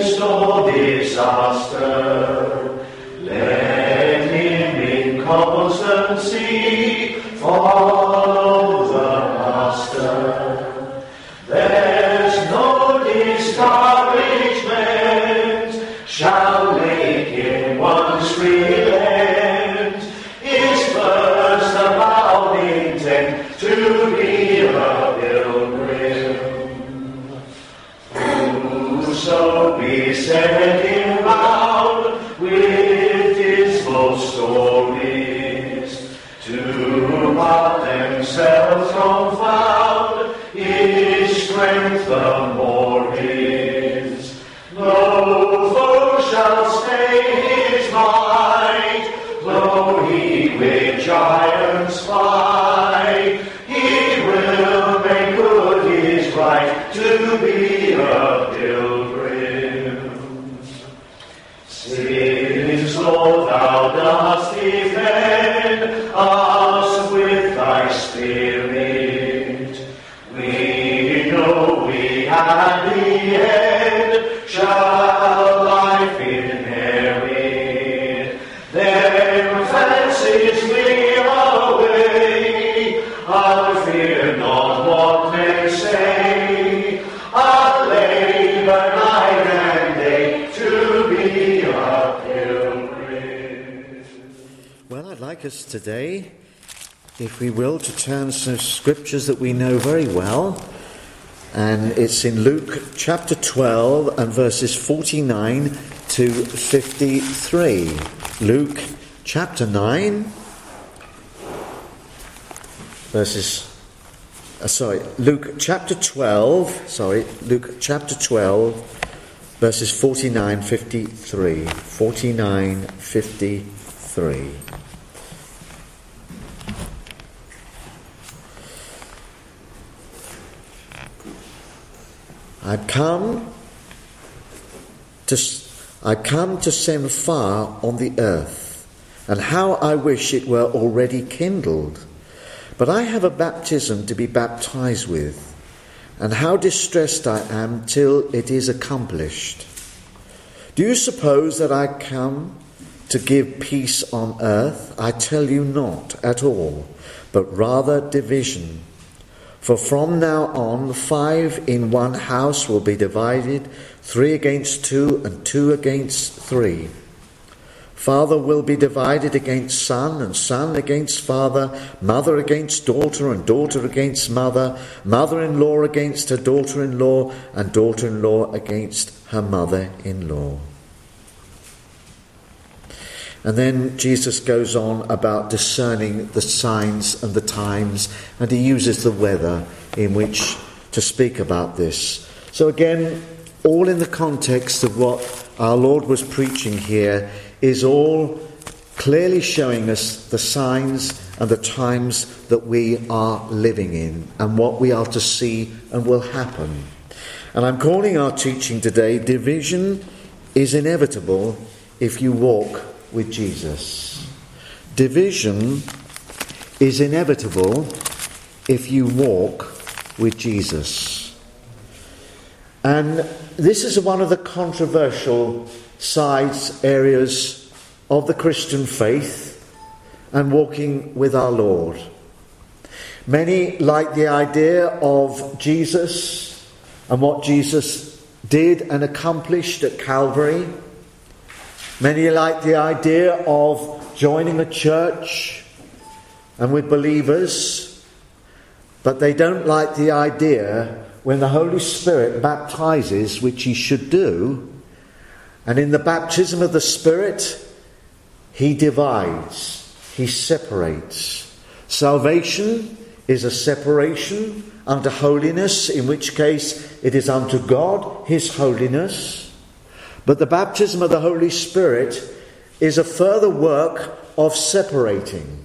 against all disaster. Let him in constancy follow the Master. There's no discouragement shall make him once relent. His first avowed intent to be a pilgrim. Whoso beset him round with dismal stories, to what themselves confound, his strength the more is. No foe shall stay his might, though he with giants fight. He will make good his right to be a pilgrim. Since, Lord, thou dost defend us with thy Spirit, we know we at the end shall life inherit. Then fancies flee away, I'll fear not what men say. I'll labor night and day to be a pilgrim. Well, I'd like us today, if we will, to turn to scriptures that we know very well. And it's in Luke chapter 12 and verses 49 to 53. Luke chapter 9, Luke chapter 12, verses 49, 53. 49, 53. I come to send fire on the earth, and how I wish it were already kindled. But I have a baptism to be baptized with, and how distressed I am till it is accomplished. Do you suppose that I come to give peace on earth? I tell you not at all, but rather division. For from now on 5 in one house will be divided, 3 against 2 and 2 against 3. Father will be divided against son, and son against father, mother against daughter, and daughter against mother, mother-in-law against her daughter-in-law, and daughter-in-law against her mother-in-law. And then Jesus goes on about discerning the signs and the times, and he uses the weather in which to speak about this. So again, all in the context of what our Lord was preaching here is all clearly showing us the signs and the times that we are living in and what we are to see and will happen. And I'm calling our teaching today, Division is Inevitable If You Walk with Jesus. Division is inevitable if you walk with Jesus. And this is one of the controversial areas of the Christian faith and walking with our Lord. Many like the idea of Jesus and what Jesus did and accomplished at Calvary. Many like the idea of joining a church and with believers, but they don't like the idea when the Holy Spirit baptizes, which he should do, and in the baptism of the Spirit, he divides, he separates. Salvation is a separation unto holiness, in which case it is unto God, his holiness. But the baptism of the Holy Spirit is a further work of separating.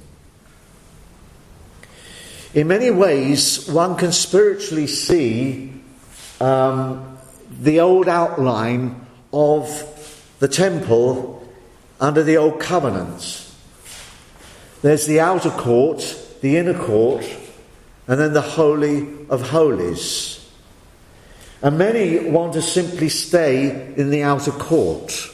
In many ways, one can spiritually see the old outline of the temple under the old covenant. There's the outer court, the inner court, and then the Holy of Holies. And many want to simply stay in the outer court.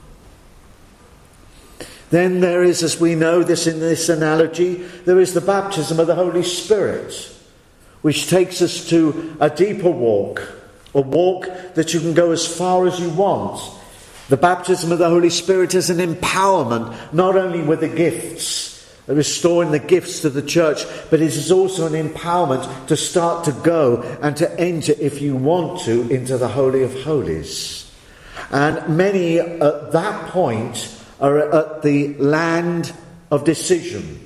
Then there is, as we know this in this analogy, there is the baptism of the Holy Spirit, which takes us to a deeper walk, a walk that you can go as far as you want. The baptism of the Holy Spirit is an empowerment, not only with the gifts, restoring the gifts to the church, but it is also an empowerment to start to go and to enter, if you want to, into the Holy of Holies. And many at that point are at the land of decision.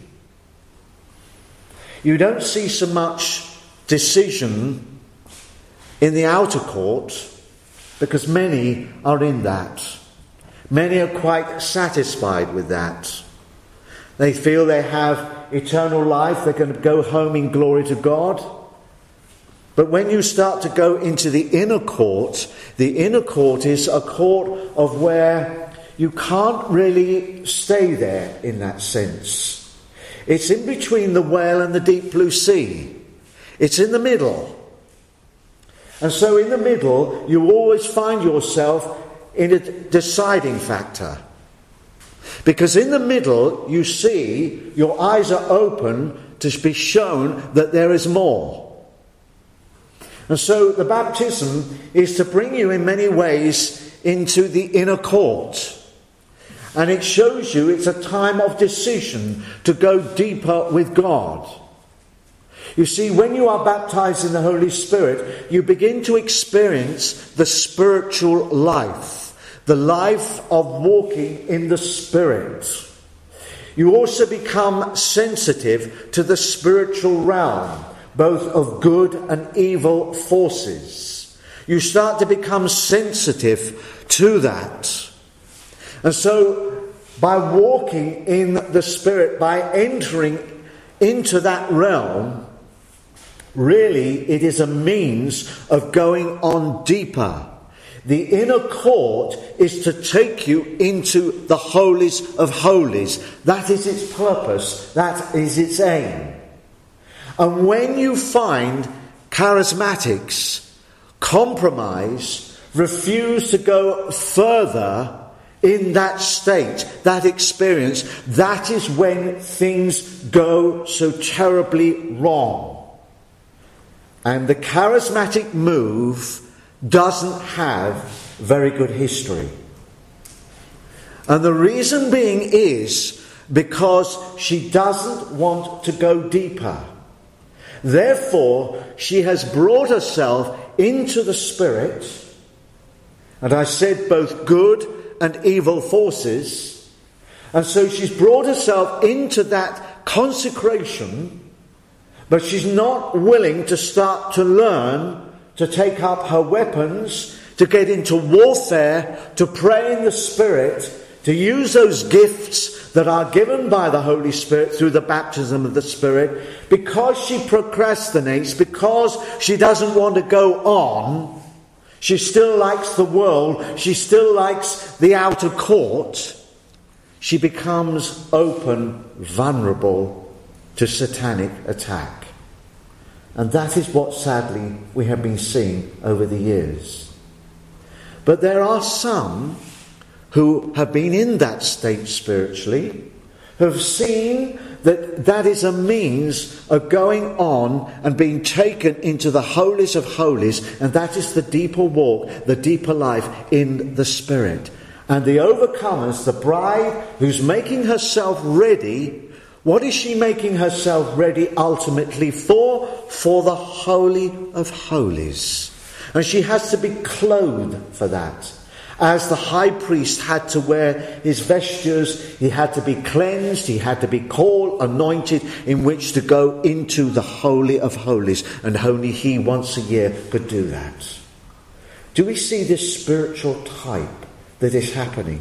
You don't see so much decision in the outer court, because many are in that. Many are quite satisfied with that. They feel they have eternal life, they're going to go home in glory to God. But when you start to go into the inner court is a court of where you can't really stay there in that sense. It's in between the whale and the deep blue sea. It's in the middle. And so in the middle, you always find yourself in a deciding factor. Because in the middle, you see, your eyes are open to be shown that there is more. And so the baptism is to bring you in many ways into the inner court. And it shows you it's a time of decision to go deeper with God. You see, when you are baptized in the Holy Spirit, you begin to experience the spiritual life, the life of walking in the Spirit. You also become sensitive to the spiritual realm, both of good and evil forces. You start to become sensitive to that. And so, by walking in the Spirit, by entering into that realm, really it is a means of going on deeper. The inner court is to take you into the holies of holies. That is its purpose. That is its aim. And when you find charismatics compromise, refuse to go further in that state, that experience, that is when things go so terribly wrong. And the charismatic move doesn't have very good history. And the reason being is because she doesn't want to go deeper. Therefore, she has brought herself into the Spirit, and I said both good and evil forces, and so she's brought herself into that consecration, but she's not willing to start to learn to take up her weapons, to get into warfare, to pray in the Spirit, to use those gifts that are given by the Holy Spirit through the baptism of the Spirit. Because she procrastinates, because she doesn't want to go on, she still likes the world, she still likes the outer court, she becomes open, vulnerable to satanic attack. And that is what, sadly, we have been seeing over the years. But there are some who have been in that state spiritually, who have seen that that is a means of going on and being taken into the holies of holies, and that is the deeper walk, the deeper life in the Spirit. And the overcomers, the bride who's making herself ready, what is she making herself ready ultimately for? For the Holy of Holies. And she has to be clothed for that. As the high priest had to wear his vestures, he had to be cleansed, he had to be called, anointed, in which to go into the Holy of Holies. And only he once a year could do that. Do we see this spiritual type that is happening?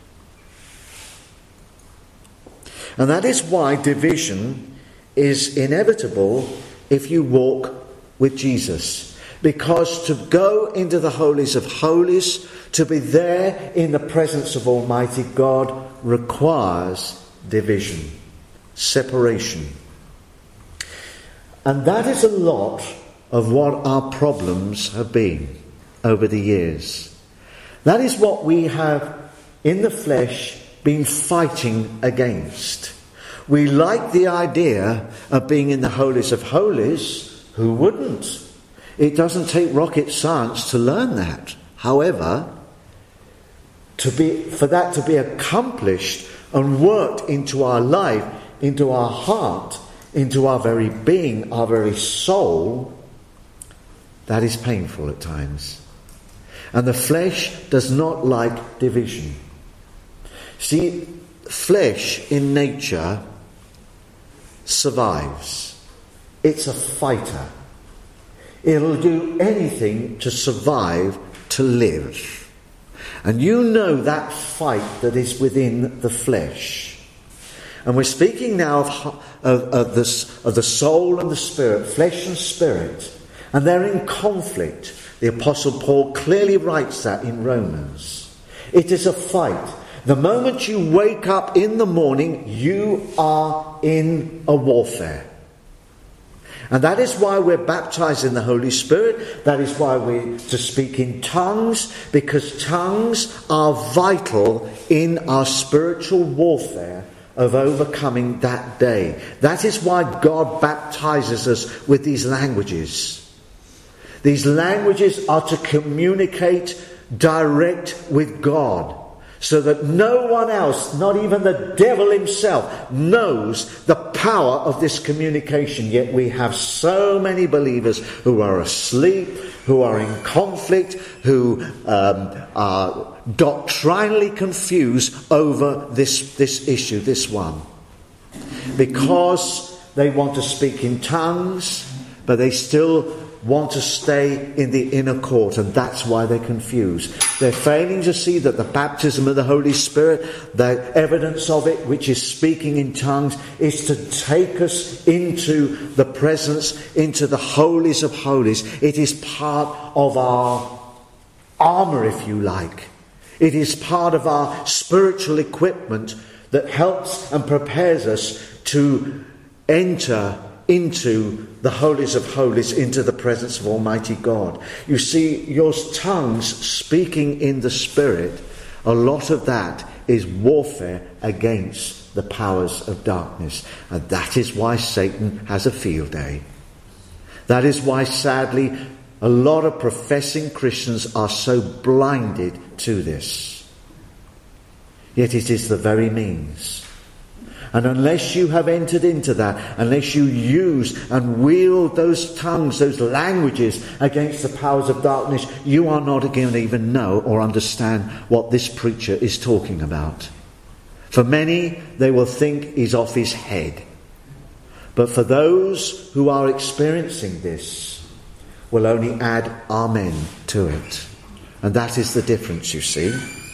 And that is why division is inevitable if you walk with Jesus. Because to go into the holies of holies, to be there in the presence of Almighty God, requires division, separation. And that is a lot of what our problems have been. over the years. That is what we have in the flesh been fighting against. We like the idea of being in the holies of holies. Who wouldn't? It doesn't take rocket science to learn that. However, for that to be accomplished and worked into our life, into our heart, into our very being, our very soul, that is painful at times. And the flesh does not like division. See, flesh in nature survives. It's a fighter. It'll do anything to survive, to live. And you know that fight that is within the flesh. And we're speaking now of the soul and the spirit, flesh and spirit. And they're in conflict. The Apostle Paul clearly writes that in Romans. It is a fight. The moment you wake up in the morning, you are in a warfare. And that is why we're baptized in the Holy Spirit. That is why we're to speak in tongues, because tongues are vital in our spiritual warfare of overcoming that day. That is why God baptizes us with these languages. These languages are to communicate direct with God, so that no one else, not even the devil himself, knows the power of this communication. Yet we have so many believers who are asleep, who are in conflict, who are doctrinally confused over this issue, this one. Because they want to speak in tongues, but they still want to stay in the inner court, and that's why they're confused. They're failing to see that the baptism of the Holy Spirit, the evidence of it, which is speaking in tongues, is to take us into the presence, into the holies of holies. It is part of our armour, if you like. It is part of our spiritual equipment that helps and prepares us to enter into the holies of holies, into the presence of Almighty God. You see, your tongues speaking in the Spirit, a lot of that is warfare against the powers of darkness. And that is why Satan has a field day. That is why, sadly, a lot of professing Christians are so blinded to this. Yet it is the very means. And unless you have entered into that, unless you use and wield those tongues, those languages against the powers of darkness, you are not going to even know or understand what this preacher is talking about. For many, they will think he's off his head. But for those who are experiencing this, will only add amen to it. And that is the difference, you see.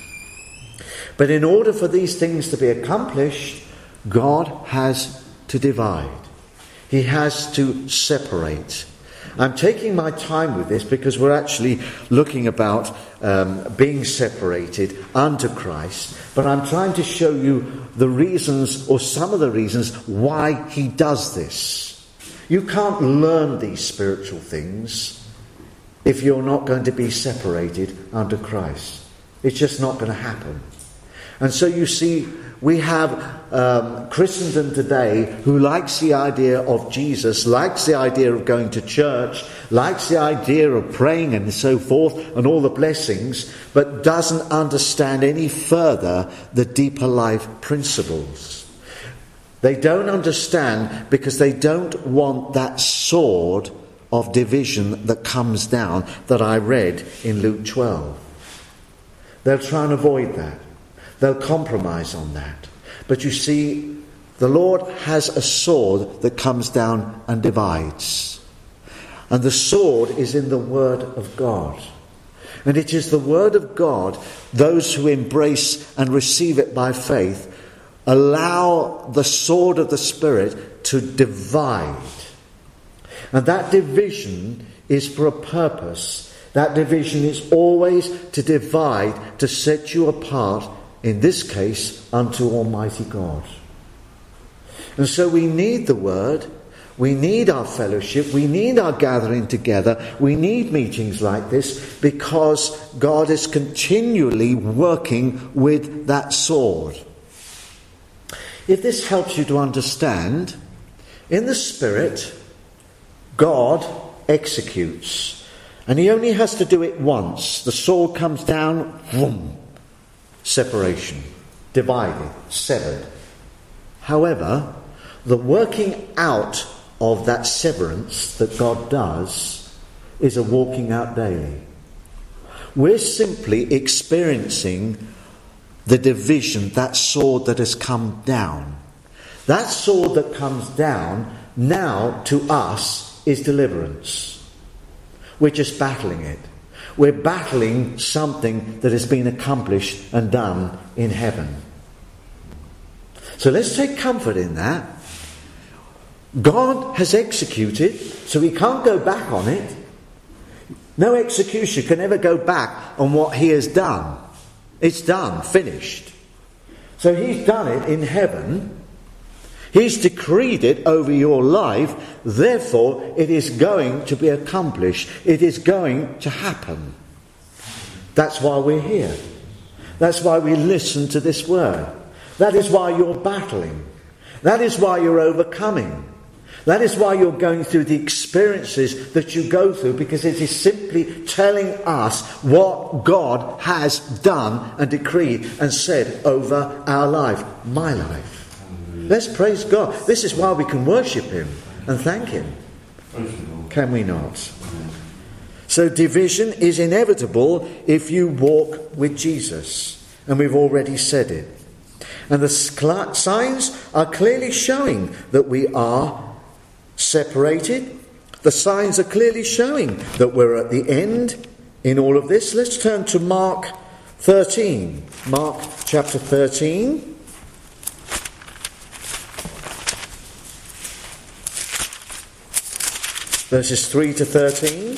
But in order for these things to be accomplished, God has to divide. He has to separate. I'm taking my time with this because we're actually looking about being separated unto Christ. But I'm trying to show you the reasons, or some of the reasons, why he does this. You can't learn these spiritual things if you're not going to be separated unto Christ. It's just not going to happen. And so you see, we have Christendom today who likes the idea of Jesus, likes the idea of going to church, likes the idea of praying and so forth and all the blessings, but doesn't understand any further the deeper life principles. They don't understand because they don't want that sword of division that comes down that I read in Luke 12. They'll try and avoid that. They'll compromise on that. But you see, the Lord has a sword that comes down and divides. And the sword is in the Word of God. And it is the Word of God, those who embrace and receive it by faith, allow the sword of the Spirit to divide. And that division is for a purpose. That division is always to divide, to set you apart, in this case, unto Almighty God. And so we need the Word. We need our fellowship. We need our gathering together. We need meetings like this because God is continually working with that sword. If this helps you to understand, in the Spirit, God executes. And he only has to do it once. The sword comes down, boom, separation, divided, severed. However, the working out of that severance that God does is a walking out daily. We're simply experiencing the division, that sword that has come down. That sword that comes down now to us is deliverance. We're just battling it. We're battling something that has been accomplished and done in heaven. So let's take comfort in that. God has executed, so he can't go back on it. No executioner can ever go back on what he has done. It's done, finished. So he's done it in heaven. He's decreed it over your life. Therefore, it is going to be accomplished. It is going to happen. That's why we're here. That's why we listen to this word. That is why you're battling. That is why you're overcoming. That is why you're going through the experiences that you go through, because it is simply telling us what God has done and decreed and said over our life, my life. Let's praise God. This is why we can worship him and thank him. Can we not? So division is inevitable if you walk with Jesus. And we've already said it. And the signs are clearly showing that we are separated. The signs are clearly showing that we're at the end in all of this. Let's turn to Mark 13. Mark chapter 13. Verses 3 to 13.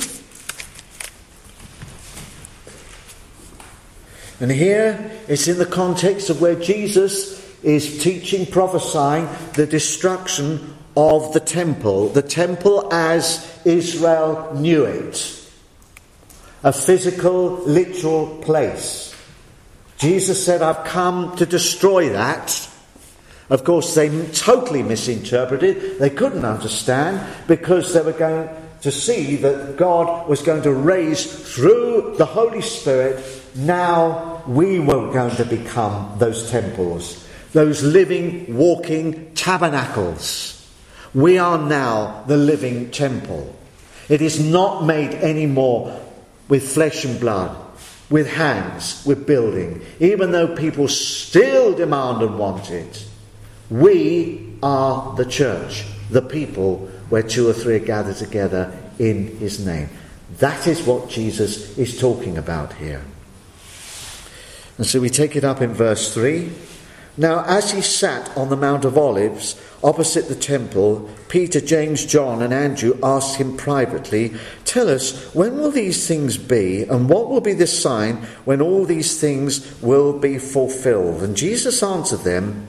And here it's in the context of where Jesus is teaching, prophesying the destruction of the temple as Israel knew it. A physical, literal place. Jesus said, I've come to destroy that. Of course, they totally misinterpreted. They couldn't understand because they were going to see that God was going to raise through the Holy Spirit. Now we were going to become those temples, those living, walking tabernacles. We are now the living temple. It is not made anymore with flesh and blood, with hands, with building. Even though people still demand and want it, we are the church, the people where 2 or 3 are gathered together in his name. That is what Jesus is talking about here. And so we take it up in verse 3. Now, as he sat on the Mount of Olives, opposite the temple, Peter, James, John and Andrew asked him privately, tell us, when will these things be, and what will be the sign when all these things will be fulfilled? And Jesus answered them,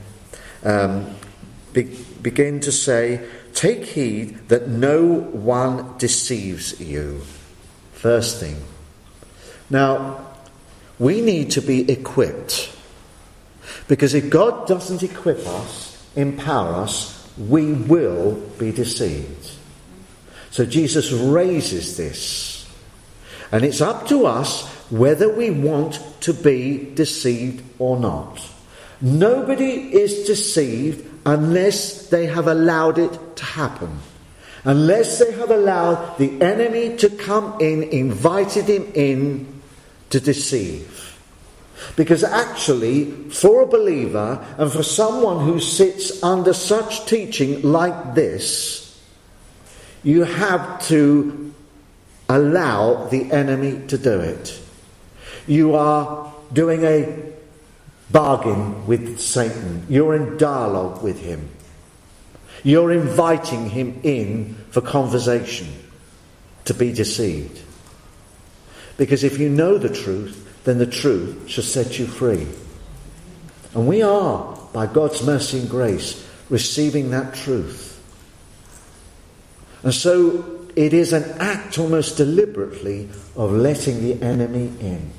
begin to say, take heed that no one deceives you. First thing. Now, we need to be equipped. Because if God doesn't equip us, empower us, we will be deceived. So Jesus raises this. And it's up to us whether we want to be deceived or not. Nobody is deceived unless they have allowed it to happen. Unless they have allowed the enemy to come in, invited him in to deceive. Because actually, for a believer and for someone who sits under such teaching like this, you have to allow the enemy to do it. You are doing a bargain with Satan. You're in dialogue with him. You're inviting him in for conversation to be deceived. Because if you know the truth, then the truth shall set you free. And we are, by God's mercy and grace, receiving that truth. And so it is an act almost deliberately of letting the enemy in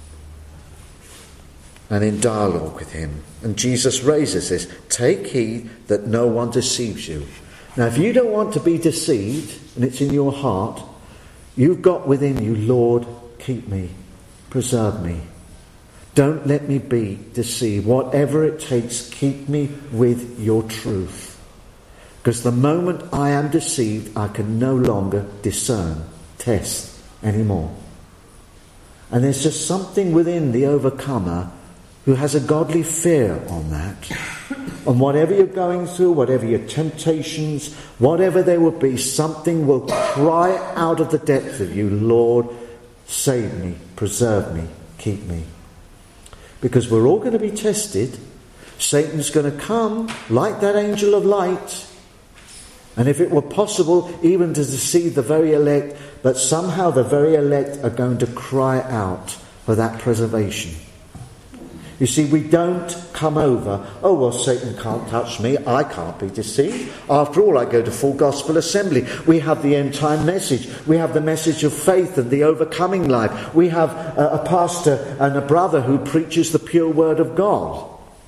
and in dialogue with him. And Jesus raises this: take heed that no one deceives you. Now, if you don't want to be deceived, and it's in your heart, you've got within you, Lord, keep me, preserve me. Don't let me be deceived. Whatever it takes, keep me with your truth. Because the moment I am deceived, I can no longer discern, test anymore. And there's just something within the overcomer who has a godly fear on that. And whatever you're going through, whatever your temptations, whatever they will be, something will cry out of the depth of you, Lord, save me, preserve me, keep me. Because we're all going to be tested. Satan's going to come like that angel of light. And if it were possible, even to deceive the very elect, but somehow the very elect are going to cry out for that preservation. You see, we don't come over, oh, well, Satan can't touch me, I can't be deceived. After all, I go to full gospel assembly. We have the end time message. We have the message of faith and the overcoming life. We have a pastor and a brother who preaches the pure word of God.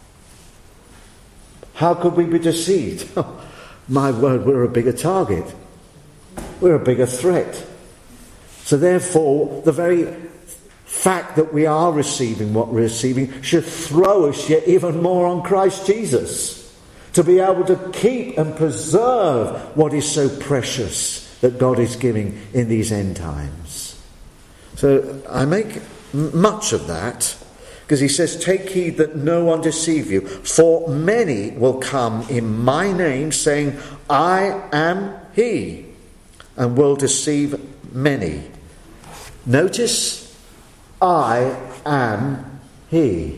How could we be deceived? My word, we're a bigger target. We're a bigger threat. So therefore, the very fact that we are receiving what we're receiving should throw us yet even more on Christ Jesus, to be able to keep and preserve what is so precious that God is giving in these end times. So I make much of that because he says, take heed that no one deceive you, for many will come in my name saying, I am he, and will deceive many. Notice, I am he.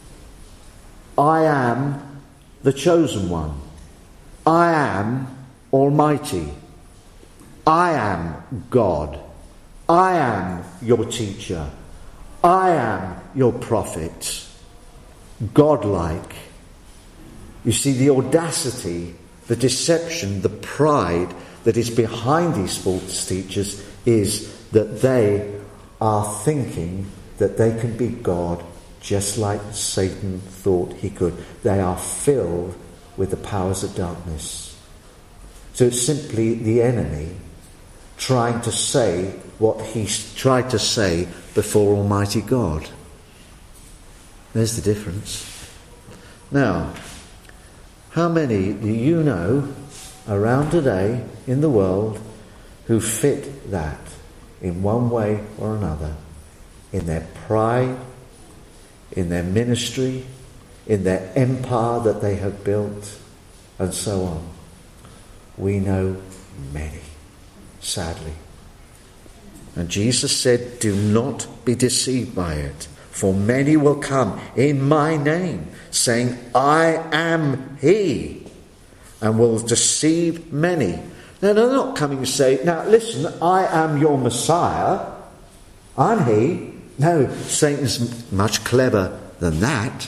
I am the chosen one. I am Almighty. I am God. I am your teacher. I am your prophet. Godlike. You see, the audacity, the deception, the pride that is behind these false teachers is that they are thinking that they can be God just like Satan thought he could. They are filled with the powers of darkness. So it's simply the enemy trying to say what he tried to say before Almighty God. There's the difference. Now, how many do you know around today in the world who fit that in one way or another? In their pride, in their ministry, in their empire that they have built, and so on. We know many, sadly. And Jesus said, do not be deceived by it, for many will come in my name, saying, I am he, and will deceive many. Now, they're not coming to say, now listen, I am your Messiah, I'm he. No, Satan's much cleverer than that.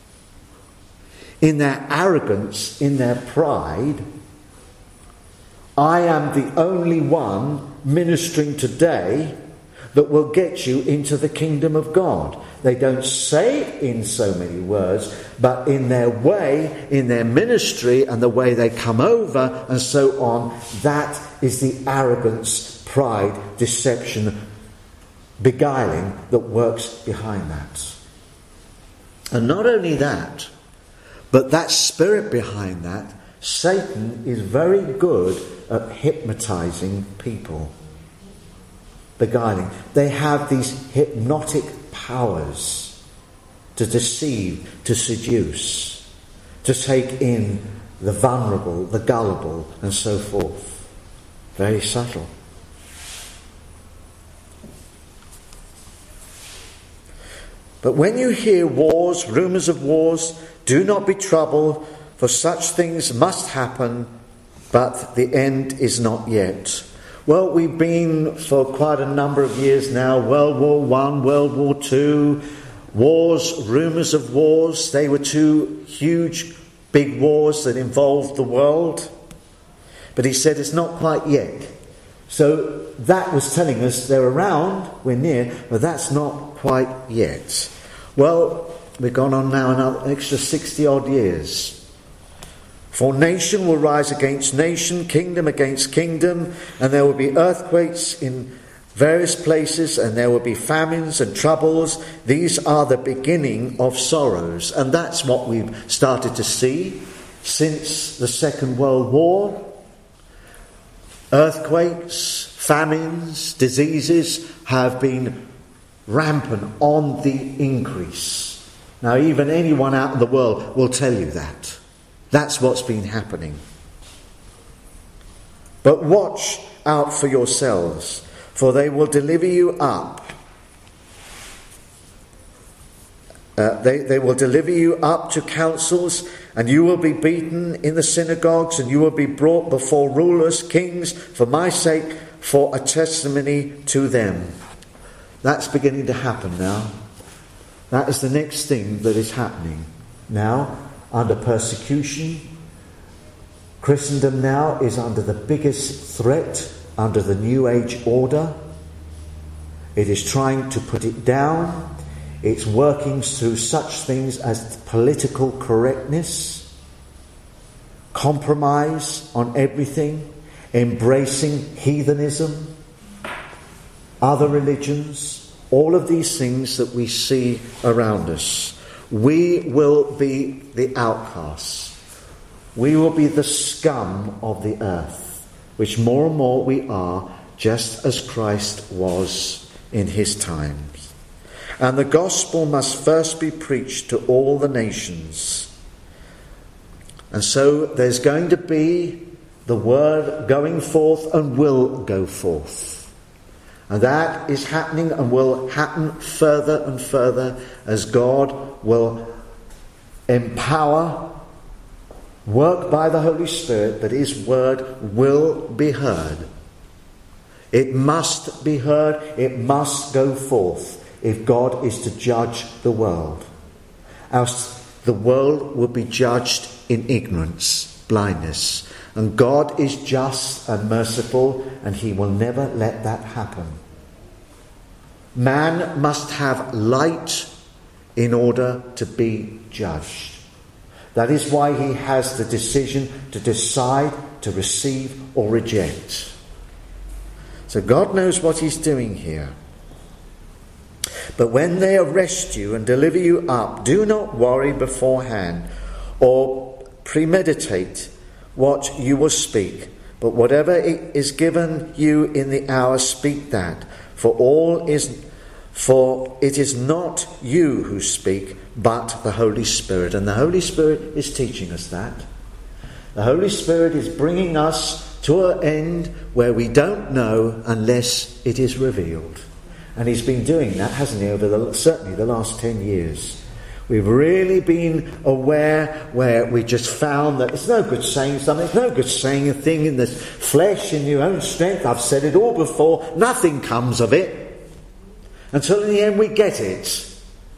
In their arrogance, in their pride, I am the only one ministering today that will get you into the kingdom of God. They don't say it in so many words, but in their way, in their ministry and the way they come over and so on, that is the arrogance, pride, deception, beguiling that works behind that. And not only that, but that spirit behind that, Satan is very good at hypnotizing people. Beguiling. They have these hypnotic powers to deceive, to seduce, to take in the vulnerable, the gullible, and so forth. Very subtle. But when you hear wars, rumours of wars, do not be troubled, for such things must happen, but the end is not yet. Well, we've been for quite a number of years now, World War I, World War II, wars, rumours of wars. They were two huge, big wars that involved the world. But he said it's not quite yet. So that was telling us they're around, we're near, but that's not quite yet. Well, we've gone on now another extra 60 odd years. For nation will rise against nation, kingdom against kingdom, and there will be earthquakes in various places, and there will be famines and troubles. These are the beginning of sorrows. And that's what we've started to see since the Second World War. Earthquakes, famines, diseases have been rampant, on the increase. Now, even anyone out in the world will tell you that. That's what's been happening. But watch out for yourselves, for they will deliver you up. They will deliver you up to councils, and you will be beaten in the synagogues, and you will be brought before rulers, kings, for my sake, for a testimony to them. That's beginning to happen now. That is the next thing that is happening now. Under persecution, Christendom now is under the biggest threat under the New Age order. It is trying to put it down. It's working through such things as political correctness, compromise on everything, embracing heathenism, other religions, all of these things that we see around us. We will be the outcasts. We will be the scum of the earth, which more and more we are, just as Christ was in his times. And the gospel must first be preached to all the nations. And so there's going to be the word going forth and will go forth. And that is happening and will happen further and further as God will empower, work by the Holy Spirit, that his word will be heard. It must be heard. It must go forth if God is to judge the world. Else the world will be judged in ignorance, blindness. And God is just and merciful, and he will never let that happen. Man must have light in order to be judged. That is why he has the decision to decide to receive or reject. So God knows what he's doing here. But when they arrest you and deliver you up, do not worry beforehand or premeditate what you will speak, but whatever is given you in the hour, speak that. For it is not you who speak, but the Holy Spirit. And the Holy Spirit is teaching us that. The Holy Spirit is bringing us to an end where we don't know unless it is revealed. And he's been doing that, hasn't he, over certainly the last 10 years. We've really been aware where we just found that it's no good saying something, it's no good saying a thing in the flesh, in your own strength. I've said it all before, nothing comes of it. Until in the end we get it.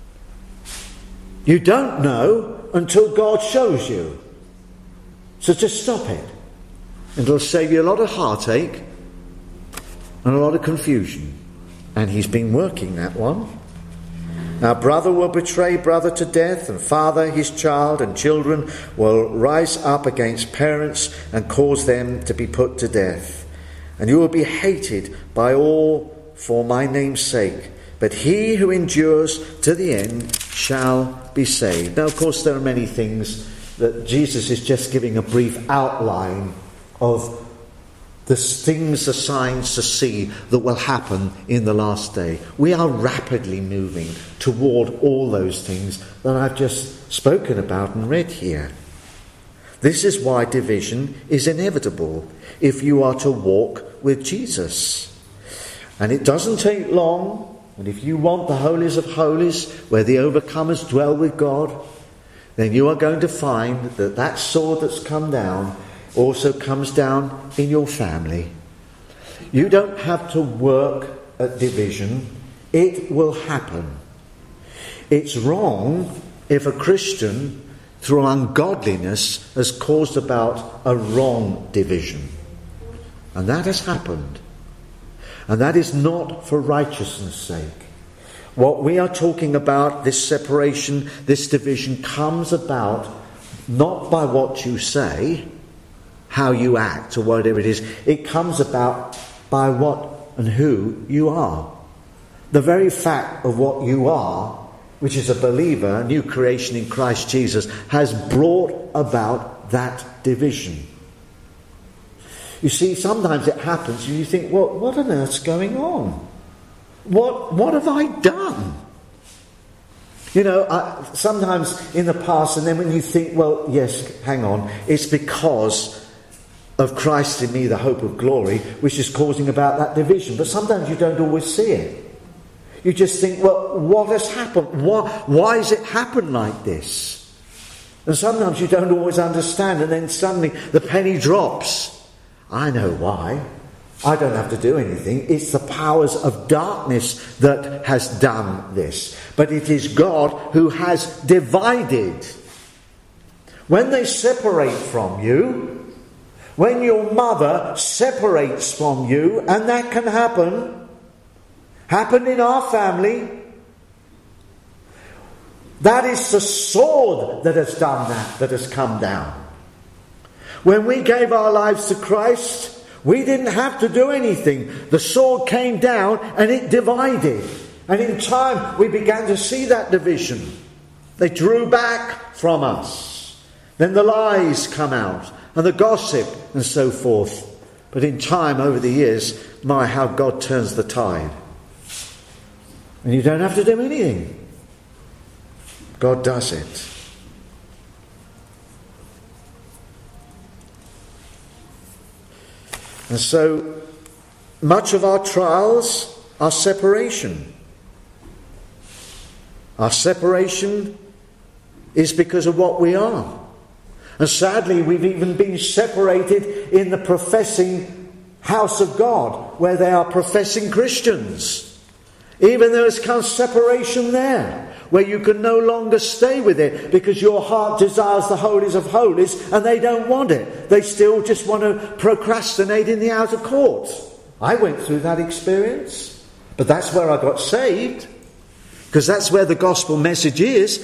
You don't know until God shows you. So just stop it. And it'll save you a lot of heartache and a lot of confusion. And he's been working that one. Now brother will betray brother to death, and father his child, and children will rise up against parents and cause them to be put to death. And you will be hated by all for my name's sake. But he who endures to the end shall be saved. Now, of course, there are many things that Jesus is just giving a brief outline of the things, the signs to see that will happen in the last day. We are rapidly moving toward all those things that I've just spoken about and read here. This is why division is inevitable if you are to walk with Jesus. And it doesn't take long. And if you want the holies of holies, where the overcomers dwell with God, then you are going to find that that sword that's come down also comes down in your family. You don't have to work at division. It will happen. It's wrong if a Christian, through ungodliness, has caused about a wrong division. And that has happened. And that is not for righteousness' sake. What we are talking about, this separation, this division, comes about not by what you say, how you act, or whatever it is. It comes about by what and who you are. The very fact of what you are, which is a believer, a new creation in Christ Jesus, has brought about that division. You see, sometimes it happens and you think, well, what on earth's going on? What have I done? You know, sometimes in the past, and then when you think, well, yes, hang on, it's because of Christ in me, the hope of glory, which is causing about that division. But sometimes you don't always see it. You just think, well, what has happened? Why has it happened like this? And sometimes you don't always understand, and then suddenly the penny drops. I know why. I don't have to do anything. It's the powers of darkness that has done this. But it is God who has divided. When they separate from you, when your mother separates from you, and that can happen, happened in our family, that is the sword that has done that has come down. When we gave our lives to Christ, we didn't have to do anything. The sword came down and it divided. And in time we began to see that division. They drew back from us. Then the lies come out and the gossip and so forth. But in time, over the years, my, how God turns the tide. And you don't have to do anything. God does it. And so much of our trials are separation. Our separation is because of what we are. And sadly, we've even been separated in the professing house of God, where they are professing Christians. Even there has come separation there, where you can no longer stay with it because your heart desires the holies of holies and they don't want it. They still just want to procrastinate in the outer court. I went through that experience, but that's where I got saved, because that's where the gospel message is.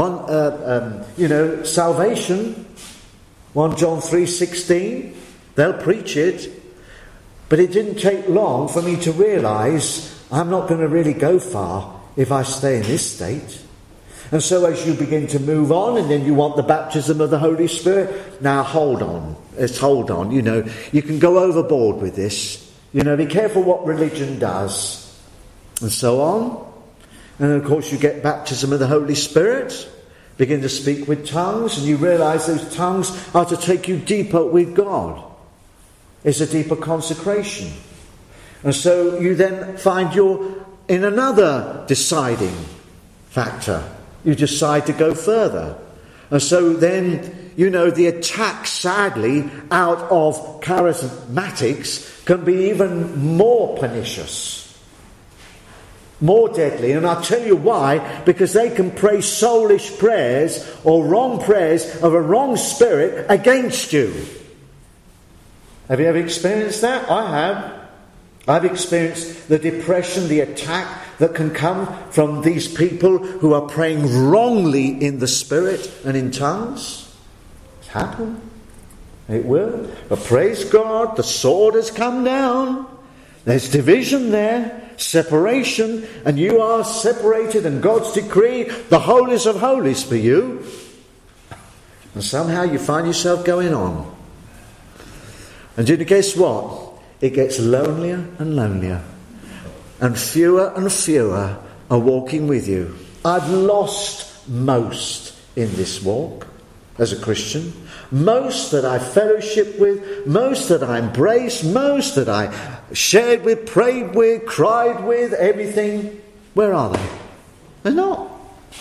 Salvation. 1 John 3:16. They'll preach it, but it didn't take long for me to realise I'm not going to really go far if I stay in this state. And so as you begin to move on, and then you want the baptism of the Holy Spirit, now hold on. Let's hold on. You can go overboard with this. Be careful what religion does. And so on. And of course you get baptism of the Holy Spirit. Begin to speak with tongues, and you realise those tongues are to take you deeper with God. It's a deeper consecration. And so you then find you're in another deciding factor. You decide to go further. And so then, the attack, sadly, out of charismatics can be even more pernicious. More deadly. And I'll tell you why. Because they can pray soulish prayers or wrong prayers of a wrong spirit against you. Have you ever experienced that? I have. I've experienced the depression, the attack that can come from these people who are praying wrongly in the spirit and in tongues. It's happened. It will. But praise God, the sword has come down. There's division there, separation, and you are separated, and God's decree, the holies of holies for you. And somehow you find yourself going on. And guess what? It gets lonelier and lonelier. And fewer are walking with you. I've lost most in this walk as a Christian. Most that I fellowship with, most that I embraced, most that I shared with, prayed with, cried with, everything. Where are they? They're not.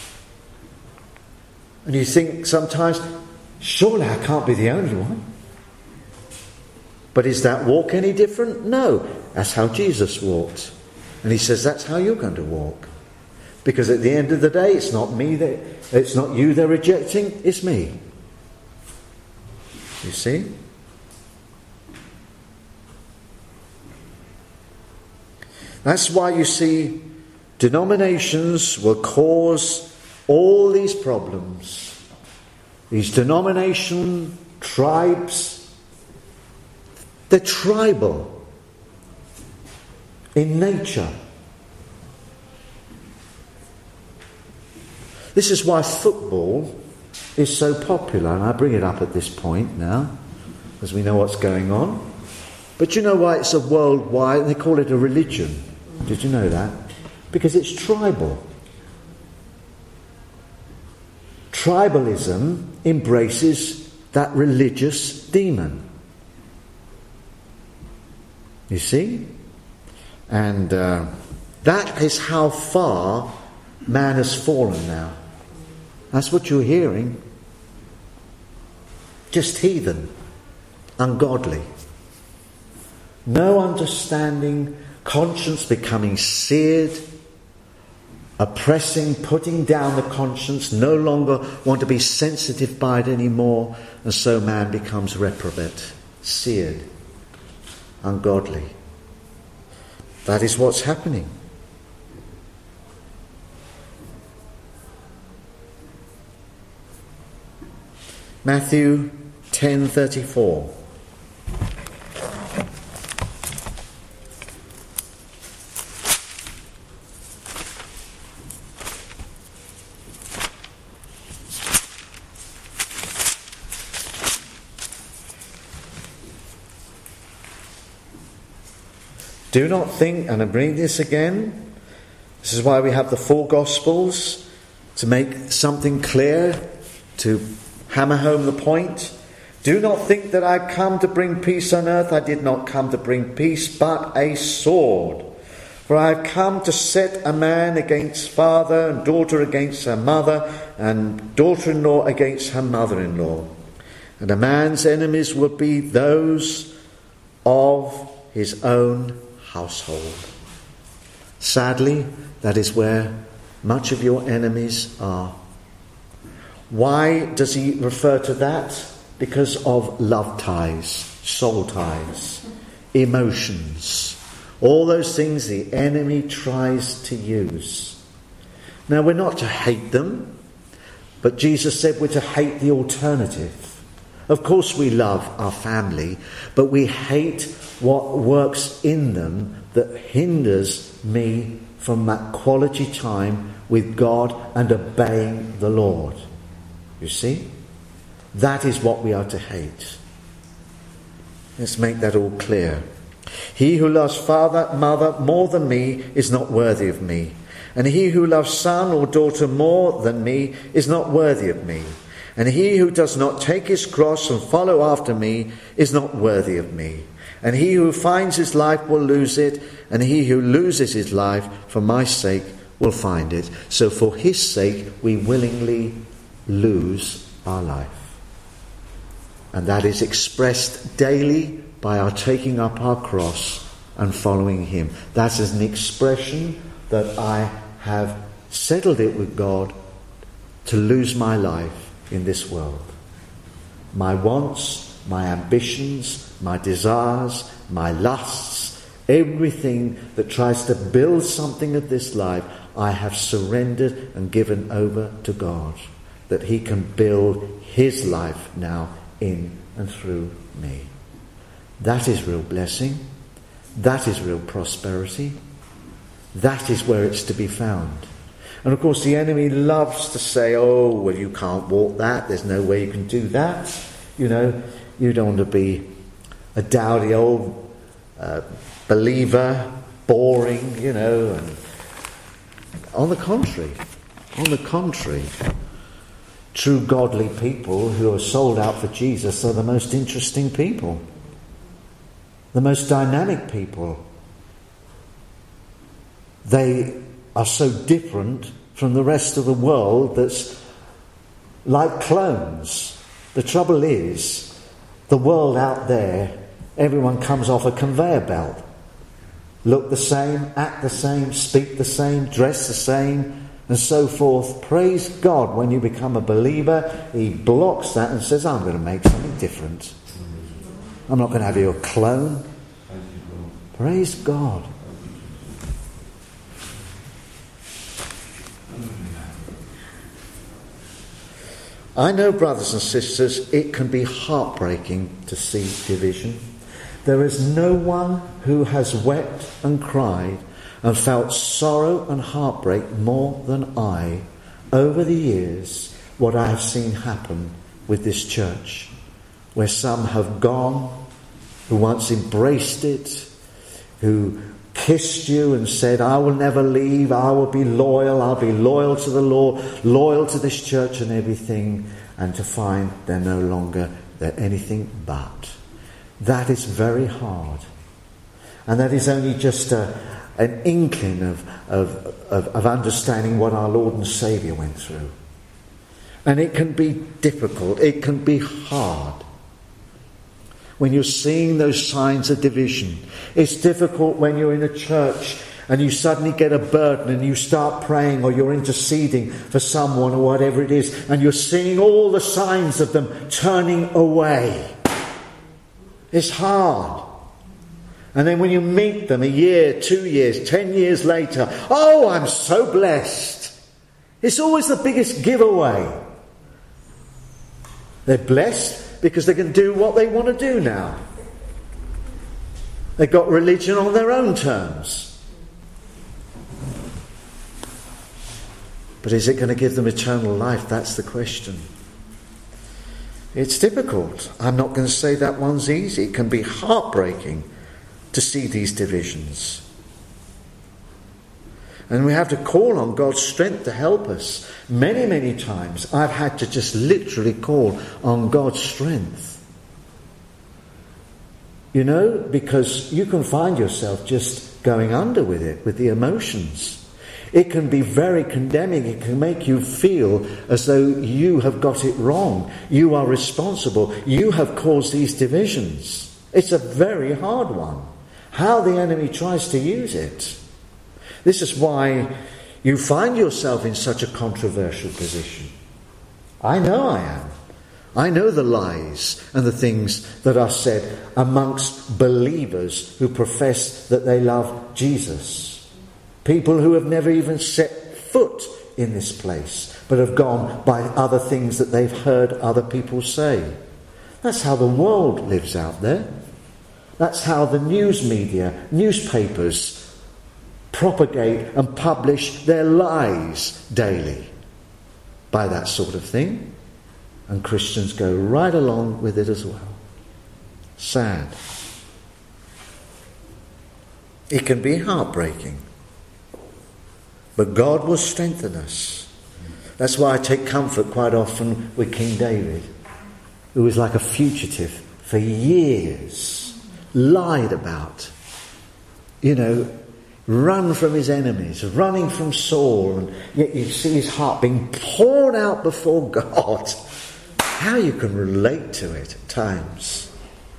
And you think sometimes, surely I can't be the only one. But is that walk any different? No. That's how Jesus walked. And he says that's how you're going to walk. Because at the end of the day, it's not you they're rejecting, it's me. You see? That's why you see denominations will cause all these problems. These denomination tribes, they're tribal in nature. This is why football is so popular, and I bring it up at this point now, as we know what's going on. But you know why it's a worldwide, they call it a religion. Did you know that? Because it's tribal. Tribalism embraces that religious demon. You see? And that is how far man has fallen now. That's what you're hearing. Just heathen, ungodly. No understanding, conscience becoming seared, oppressing, putting down the conscience, no longer want to be sensitive by it anymore, and so man becomes reprobate, seared, ungodly. That is what's happening. Matthew 10:34. Do not think, and I'm reading this again, this is why we have the four Gospels, to make something clear, to hammer home the point. Do not think that I've come to bring peace on earth. I did not come to bring peace, but a sword. For I have come to set a man against father, and daughter against her mother, and daughter-in-law against her mother-in-law. And a man's enemies will be those of his own household. Sadly, that is where much of your enemies are. Why does he refer to that? Because of love ties, soul ties, emotions, all those things the enemy tries to use. Now, we're not to hate them, but Jesus said we're to hate the alternative. Of course we love our family, but we hate what works in them that hinders me from that quality time with God and obeying the Lord. You see? That is what we are to hate. Let's make that all clear. He who loves father, mother more than me is not worthy of me. And he who loves son or daughter more than me is not worthy of me. And he who does not take his cross and follow after me is not worthy of me. And he who finds his life will lose it, and he who loses his life for my sake will find it. So for his sake we willingly lose our life. And that is expressed daily by our taking up our cross and following him. That is an expression that I have settled it with God to lose my life in this world. My wants, my ambitions, my desires, my lusts, everything that tries to build something of this life, I have surrendered and given over to God, that he can build his life now in and through me. That is real blessing. That is real prosperity. That is where it's to be found. And of course the enemy loves to say, oh, well, you can't walk that. There's no way you can do that. You know, you don't want to be a dowdy old believer, boring, you know. And on the contrary, true godly people who are sold out for Jesus are the most interesting people, the most dynamic people. They are so different from the rest of the world that's like clones. The trouble is, the world out there, everyone comes off a conveyor belt. Look the same, act the same, speak the same, dress the same, and so forth. Praise God, when you become a believer, he blocks that and says, I'm going to make something different. I'm not going to have you a clone. Praise God. I know, brothers and sisters, it can be heartbreaking to see division. There is no one who has wept and cried and felt sorrow and heartbreak more than I over the years what I have seen happen with this church, where some have gone who once embraced it, who kissed you and said, I will never leave, I'll be loyal to the Lord, loyal to this church and everything, and to find they're no longer, they're anything but. That is very hard. And that is only just an inkling of understanding what our Lord and Saviour went through. And it can be difficult, it can be hard. When you're seeing those signs of division, it's difficult when you're in a church and you suddenly get a burden and you start praying or you're interceding for someone or whatever it is, and you're seeing all the signs of them turning away. It's hard. And then when you meet them a year, 2 years, 10 years later, oh, I'm so blessed. It's always the biggest giveaway. They're blessed because they can do what they want to do now. They've got religion on their own terms. But is it going to give them eternal life? That's the question. It's difficult. I'm not going to say that one's easy. It can be heartbreaking to see these divisions. And we have to call on God's strength to help us. Many, many times I've had to just literally call on God's strength. You know, because you can find yourself just going under with it, with the emotions. It can be very condemning. It can make you feel as though you have got it wrong. You are responsible. You have caused these divisions. It's a very hard one. How the enemy tries to use it. This is why you find yourself in such a controversial position. I know I am. I know the lies and the things that are said amongst believers who profess that they love Jesus. People who have never even set foot in this place, but have gone by other things that they've heard other people say. That's how the world lives out there. That's how the news media, newspapers, propagate and publish their lies daily by that sort of thing. And Christians go right along with it as well. Sad. It can be heartbreaking. But God will strengthen us. That's why I take comfort quite often with King David, who was like a fugitive for years, lied about, run from his enemies, running from Saul, and yet you see his heart being poured out before God. How you can relate to it at times.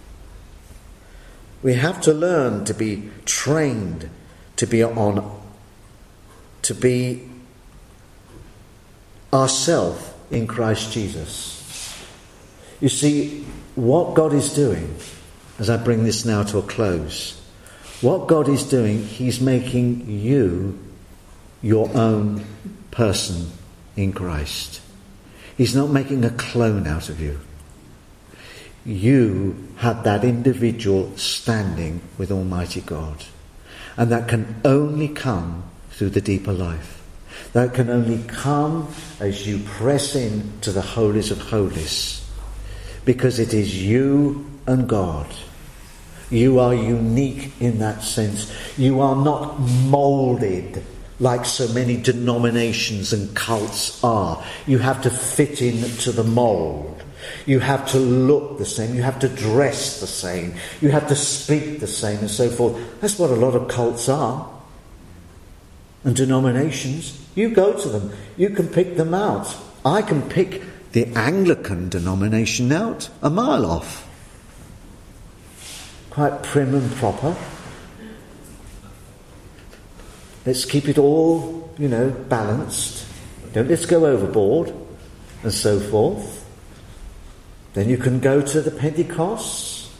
We have to learn to be trained, to be ourselves in Christ Jesus. You see, what God is doing, as I bring this now to a close, what God is doing, He's making you your own person in Christ. He's not making a clone out of you. You have that individual standing with Almighty God. And that can only come through the deeper life. That can only come as you press in to the holies of holies. Because it is you and God. You are unique in that sense. You are not moulded like so many denominations and cults are. You have to fit into the mould. You have to look the same. You have to dress the same. You have to speak the same and so forth. That's what a lot of cults are. And denominations. You go to them. You can pick them out. I can pick the Anglican denomination out a mile off. Quite prim and proper. Let's keep it all, balanced. Let's go overboard and so forth. Then you can go to the Pentecosts.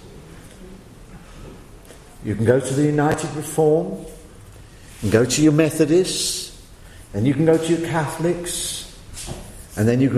You can go to the United Reform. And go to your Methodists. And you can go to your Catholics. And then you can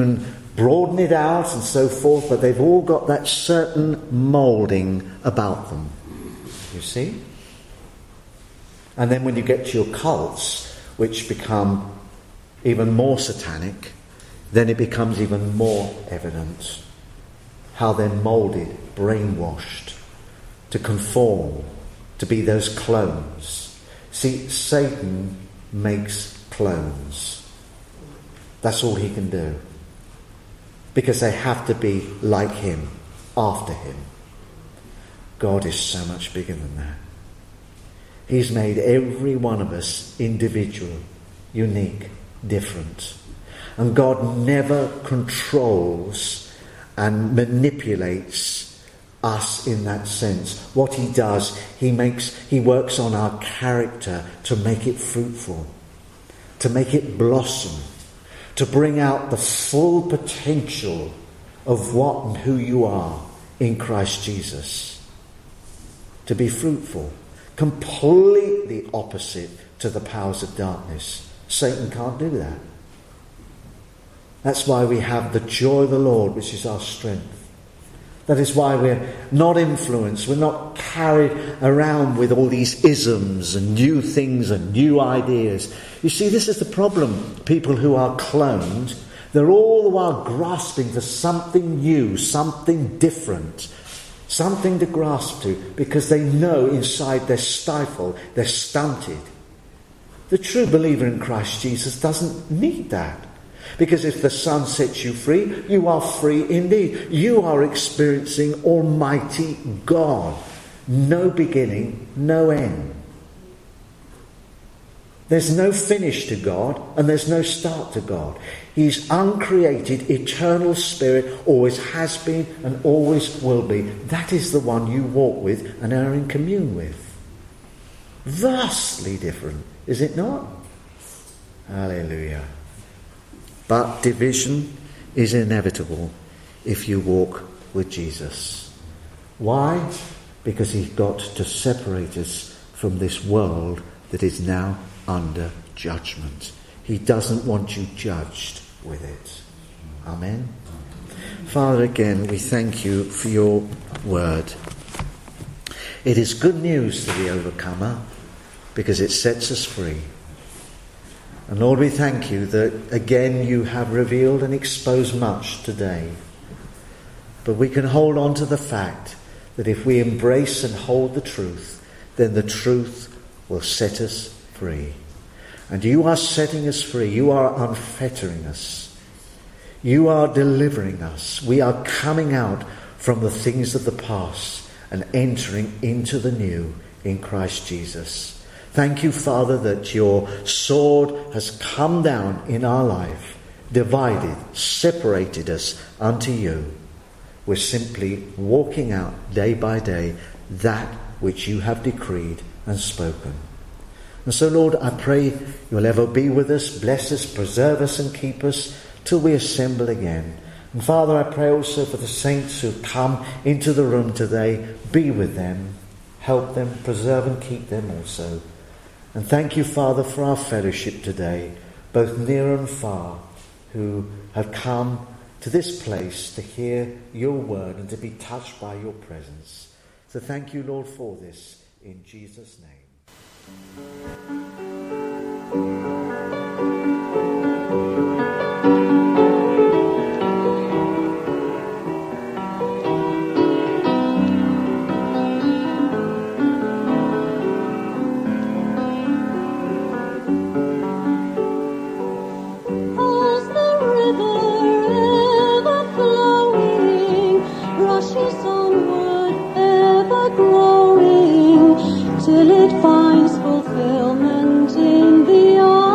broaden it out and so forth, but they've all got that certain moulding about them. You see? And then when you get to your cults, which become even more satanic, then it becomes even more evident how they're moulded, brainwashed, to conform, to be those clones. See, Satan makes clones. That's all he can do. Because they have to be like him, after him. God is so much bigger than that. He's made every one of us individual, unique, different. And God never controls and manipulates us in that sense. What he does, he works on our character to make it fruitful, to make it blossom, to bring out the full potential of what and who you are in Christ Jesus. To be fruitful. Completely opposite to the powers of darkness. Satan can't do that. That's why we have the joy of the Lord, which is our strength. That is why we're not influenced. We're not carried around with all these isms and new things and new ideas. You see, this is the problem. People who are cloned, they're all the while grasping for something new, something different, something to grasp to, because they know inside they're stifled, they're stunted. The true believer in Christ Jesus doesn't need that. Because if the Son sets you free, you are free indeed. You are experiencing Almighty God. No beginning, no end. There's no finish to God, and there's no start to God. He's uncreated, eternal spirit, always has been and always will be. That is the one you walk with and are in commune with. Vastly different, is it not? Hallelujah. But division is inevitable if you walk with Jesus. Why? Because he's got to separate us from this world that is now under judgment. He doesn't want you judged with it. Amen. Father, again, we thank you for your word. It is good news to the overcomer because it sets us free. And Lord, we thank you that again you have revealed and exposed much today. But we can hold on to the fact that if we embrace and hold the truth, then the truth will set us free. And you are setting us free. You are unfettering us. You are delivering us. We are coming out from the things of the past and entering into the new in Christ Jesus. Thank you, Father, that your sword has come down in our life, divided, separated us unto you. We're simply walking out day by day that which you have decreed and spoken. And so, Lord, I pray you'll ever be with us, bless us, preserve us and keep us till we assemble again. And Father, I pray also for the saints who come into the room today. Be with them, help them, preserve and keep them also. And thank you, Father, for our fellowship today, both near and far, who have come to this place to hear your word and to be touched by your presence. So thank you, Lord, for this, in Jesus' name. Till it finds fulfillment in the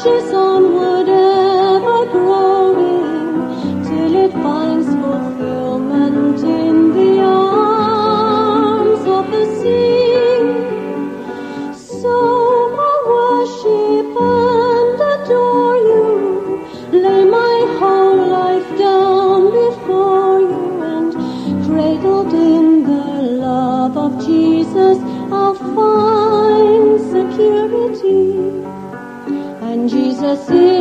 marches onward ever growing till it finds fulfillment in the arms of the sea. So I worship and adore you, lay my whole life down before you, and cradled in the love of Jesus I'll find security. And Jesus is